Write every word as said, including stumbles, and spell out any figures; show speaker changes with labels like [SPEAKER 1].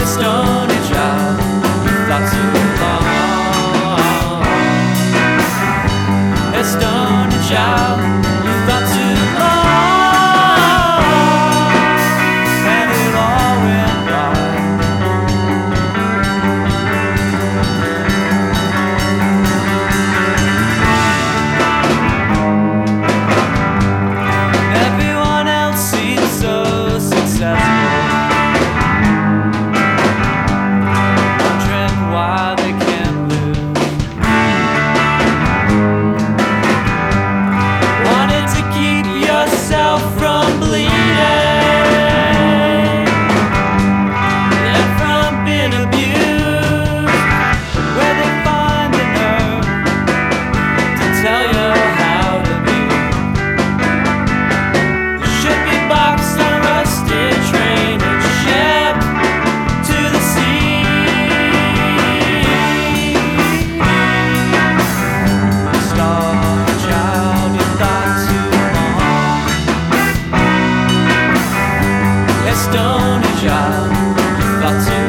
[SPEAKER 1] Stony child, you thought too long. A stony child, you thought too long, and it all went by. Everyone else seems so successful, from bleeding and from being abused. Where they find the nerve to tell you how to be. The ship be boxed on a rusted train and shipped to the sea. Star child, you thought too long. A stony child, you thought too